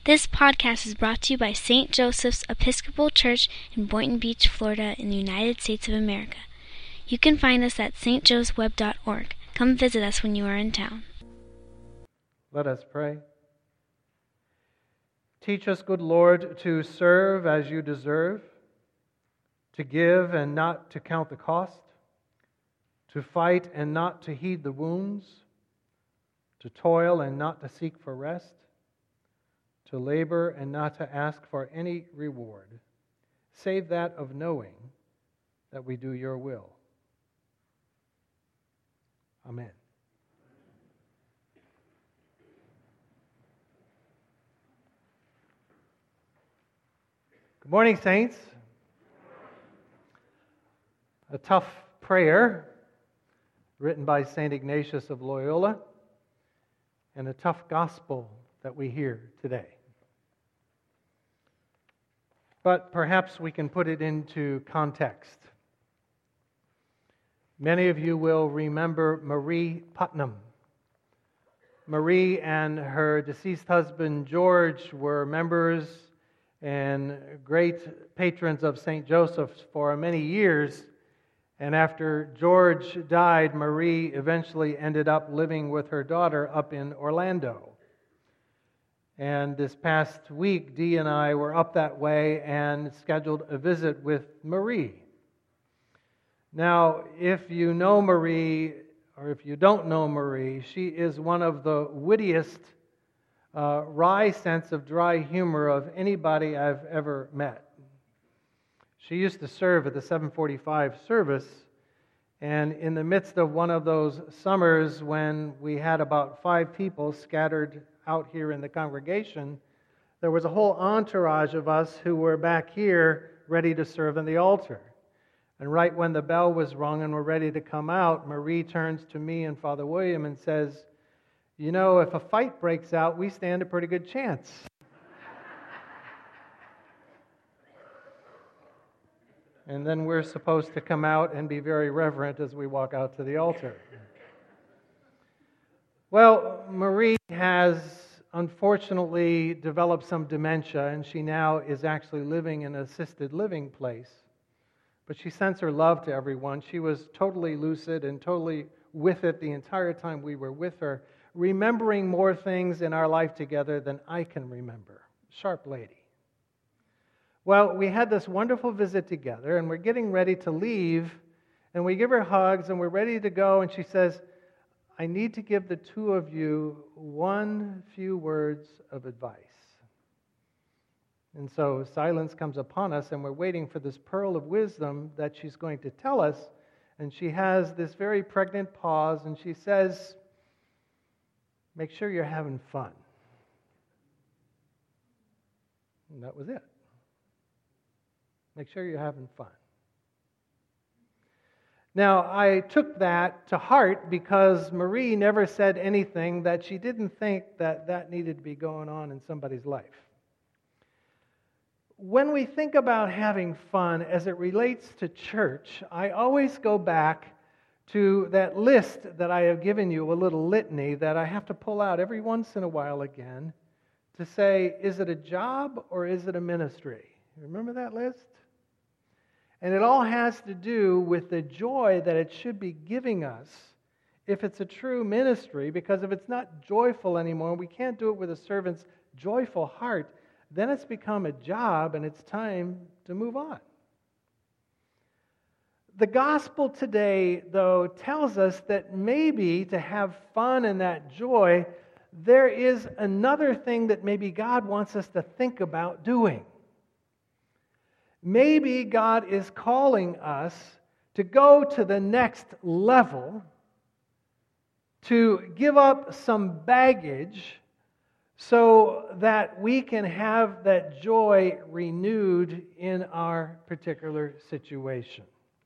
This podcast is brought to you by St. Joseph's Episcopal Church in Boynton Beach, Florida, in the United States of America. You can find us at stjosephweb.org. Come visit us when you are in town. Let us pray. Teach us, good Lord, to serve as you deserve, to give and not to count the cost, to fight and not to heed the wounds, to toil and not to seek for rest, to labor and not to ask for any reward, save that of knowing that we do your will. Amen. Good morning, saints. A tough prayer written by St. Ignatius of Loyola, and a tough gospel that we hear today. But perhaps we can put it into context. Many of you will remember Marie Putnam. Marie and her deceased husband George were members and great patrons of St. Joseph's for many years. And after George died, Marie eventually ended up living with her daughter up in Orlando. And this past week, Dee and I were up that way and scheduled a visit with Marie. Now, if you know Marie, or if you don't know Marie, she is one of the wittiest, wry sense of dry humor of anybody I've ever met. She used to serve at the 745 service, and in the midst of one of those summers when we had about 5 people scattered out here in the congregation, there was a whole entourage of us who were back here ready to serve in the altar. And right when the bell was rung and we're ready to come out, Marie turns to me and Father William and says, "You know, if a fight breaks out, we stand a pretty good chance." And then we're supposed to come out and be very reverent as we walk out to the altar. Well, Marie has unfortunately developed some dementia, and she now is actually living in an assisted living place. But she sends her love to everyone. She was totally lucid and totally with it the entire time we were with her, remembering more things in our life together than I can remember. Sharp lady. Well, we had this wonderful visit together, and we're getting ready to leave, and we give her hugs, and we're ready to go, and she says, "I need to give the two of you one few words of advice." And so silence comes upon us, and we're waiting for this pearl of wisdom that she's going to tell us, and she has this very pregnant pause, and she says, "Make sure you're having fun." And that was it. Make sure you're having fun. Now, I took that to heart because Marie never said anything that she didn't think that needed to be going on in somebody's life. When we think about having fun as it relates to church, I always go back to that list that I have given you, a little litany that I have to pull out every once in a while again to say, is it a job or is it a ministry? Remember that list? And it all has to do with the joy that it should be giving us if it's a true ministry, because if it's not joyful anymore, we can't do it with a servant's joyful heart, then it's become a job and it's time to move on. The gospel today, though, tells us that maybe to have fun and that joy, there is another thing that maybe God wants us to think about doing. Maybe God is calling us to go to the next level, to give up some baggage so that we can have that joy renewed in our particular situation.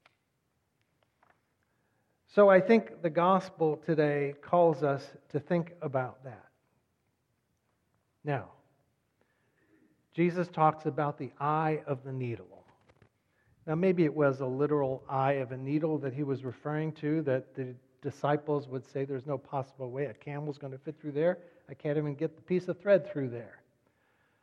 So I think the gospel today calls us to think about that. Now, Jesus talks about the eye of the needle. Now, maybe it was a literal eye of a needle that he was referring to, that the disciples would say there's no possible way a camel's going to fit through there. I can't even get the piece of thread through there.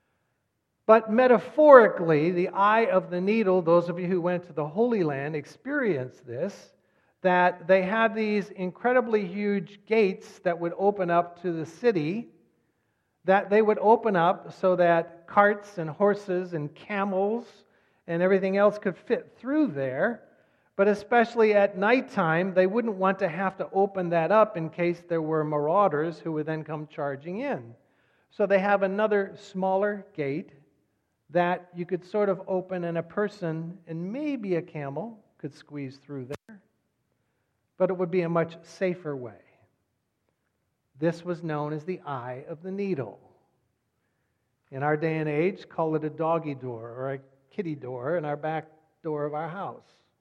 But metaphorically, the eye of the needle, those of you who went to the Holy Land experienced this, that they had these incredibly huge gates that would open up to the city, that they would open up so that carts and horses and camels and everything else could fit through there. But especially at nighttime, they wouldn't want to have to open that up in case there were marauders who would then come charging in. So they have another smaller gate that you could sort of open, and a person and maybe a camel could squeeze through there. But it would be a much safer way. This was known as the eye of the needle. In our day and age, call it a doggy door or a kitty door in our back door of our house.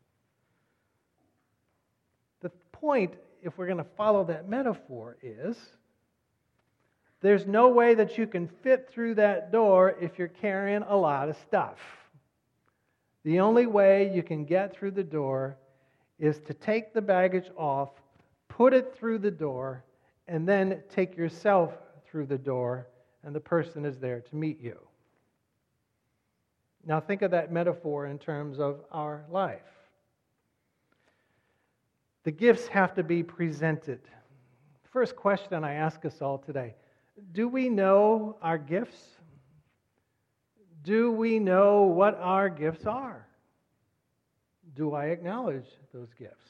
The point, if we're going to follow that metaphor, is there's no way that you can fit through that door if you're carrying a lot of stuff. The only way you can get through the door is to take the baggage off, put it through the door, and then take yourself through the door, and the person is there to meet you. Now think of that metaphor in terms of our life. The gifts have to be presented. First question I ask us all today: do we know our gifts? Do we know what our gifts are? Do I acknowledge those gifts?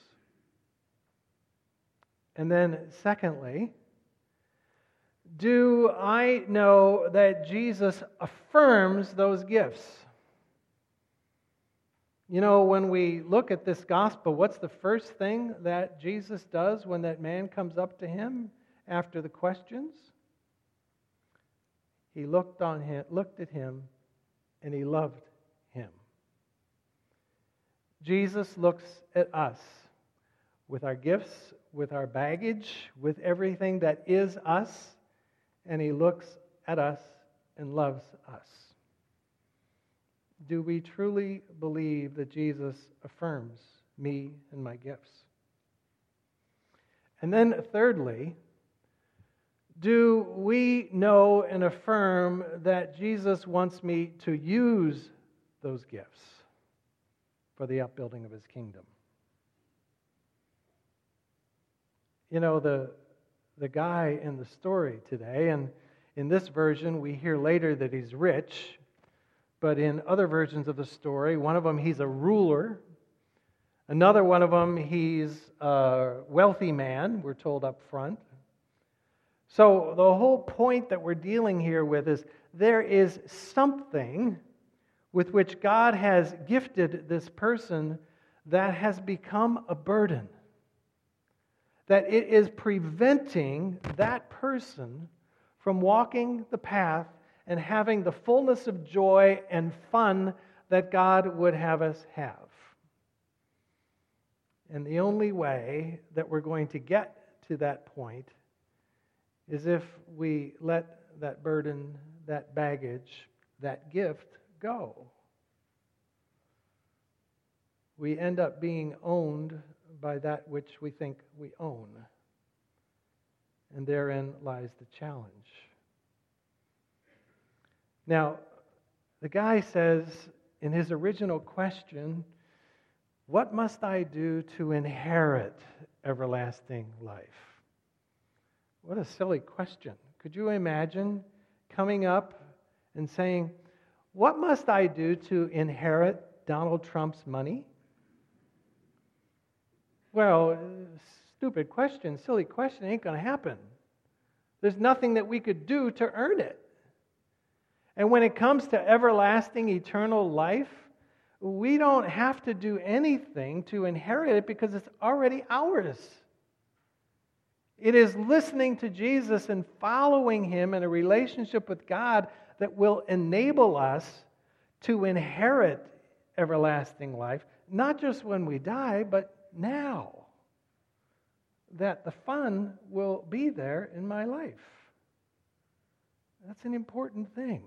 And then secondly, do I know that Jesus affirms those gifts? You know, when we look at this gospel, what's the first thing that Jesus does when that man comes up to him after the questions? He looked at him, and he loved him. Jesus looks at us with our gifts, with our baggage, with everything that is us, and he looks at us and loves us. Do we truly believe that Jesus affirms me and my gifts? And then thirdly, do we know and affirm that Jesus wants me to use those gifts for the upbuilding of his kingdom? You know, the guy in the story today, and in this version we hear later that he's rich, but in other versions of the story, one of them he's a ruler, another one of them he's a wealthy man, we're told up front. So the whole point that we're dealing here with is there is something with which God has gifted this person that has become a burden. That it is preventing that person from walking the path and having the fullness of joy and fun that God would have us have. And the only way that we're going to get to that point is if we let that burden, that baggage, that gift go. We end up being owned by that which we think we own. And therein lies the challenge. Now, the guy says in his original question, what must I do to inherit everlasting life? What a silly question. Could you imagine coming up and saying, what must I do to inherit Donald Trump's money? Well, stupid question, silly question, ain't going to happen. There's nothing that we could do to earn it. And when it comes to everlasting, eternal life, we don't have to do anything to inherit it because it's already ours. It is listening to Jesus and following him in a relationship with God that will enable us to inherit everlasting life, not just when we die, but now. That the fun will be there in my life. That's an important thing.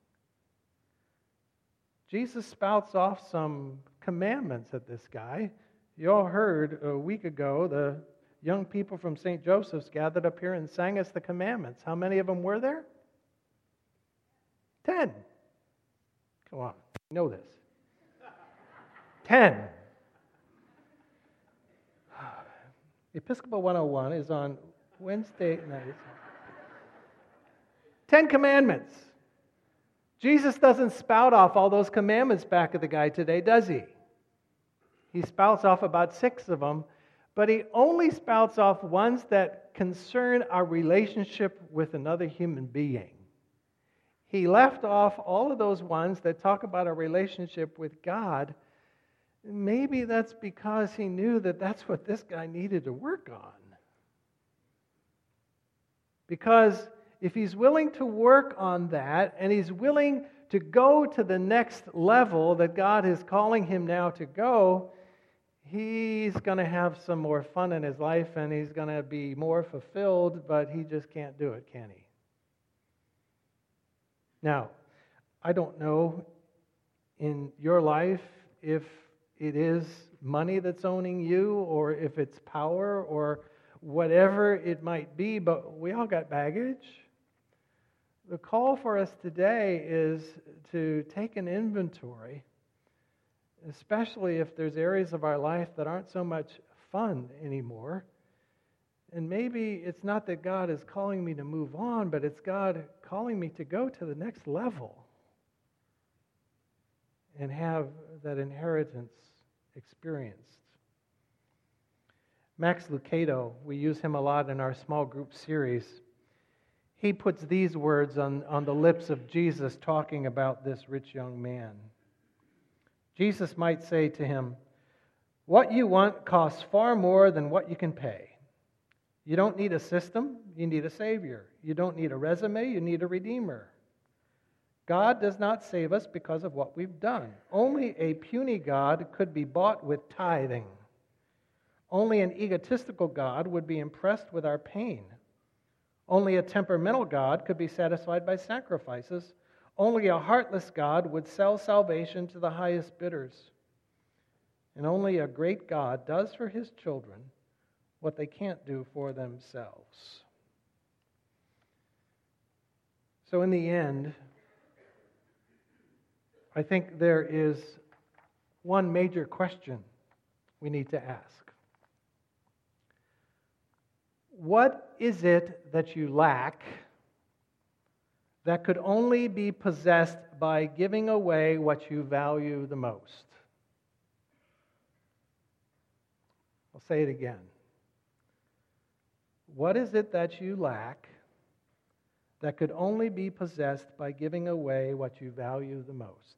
Jesus spouts off some commandments at this guy. You all heard a week ago the young people from St. Joseph's gathered up here and sang us the commandments. How many of them were there? 10. Come on, you know this. 10. Episcopal 101 is on Wednesday nights. 10 Commandments. Jesus doesn't spout off all those commandments back at the guy today, does he? He spouts off about 6 of them, but he only spouts off ones that concern our relationship with another human being. He left off all of those ones that talk about our relationship with God. Maybe that's because he knew that that's what this guy needed to work on. Because if he's willing to work on that, and he's willing to go to the next level that God is calling him now to go, he's going to have some more fun in his life, and he's going to be more fulfilled, but he just can't do it, can he? Now, I don't know in your life if it is money that's owning you, or if it's power, or whatever it might be, but we all got baggage. The call for us today is to take an inventory, especially if there's areas of our life that aren't so much fun anymore. And maybe it's not that God is calling me to move on, but it's God calling me to go to the next level and have that inheritance experienced. Max Lucado, we use him a lot in our small group series. He puts these words on the lips of Jesus talking about this rich young man. Jesus might say to him, "What you want costs far more than what you can pay. You don't need a system, you need a Savior. You don't need a resume, you need a Redeemer. God does not save us because of what we've done. Only a puny God could be bought with tithing. Only an egotistical God would be impressed with our pain. Only a temperamental God could be satisfied by sacrifices. Only a heartless God would sell salvation to the highest bidders. And only a great God does for his children what they can't do for themselves." So in the end, I think there is one major question we need to ask. What is it that you lack that could only be possessed by giving away what you value the most? I'll say it again. What is it that you lack that could only be possessed by giving away what you value the most?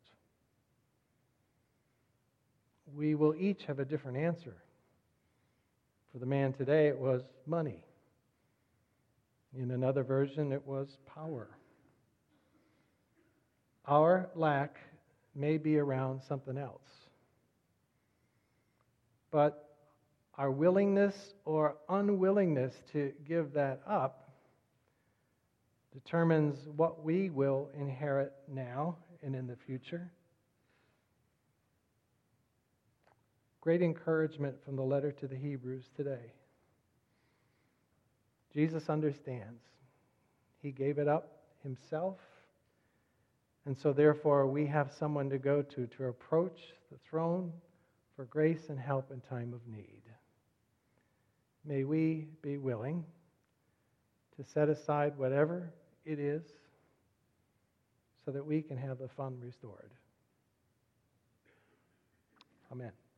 We will each have a different answer. For the man today, it was money. In another version, it was power. Our lack may be around something else. But our willingness or unwillingness to give that up determines what we will inherit now and in the future. Great encouragement from the letter to the Hebrews today. Jesus understands. He gave it up himself. And so therefore we have someone to go to approach the throne for grace and help in time of need. May we be willing to set aside whatever it is so that we can have the fun restored. Amen.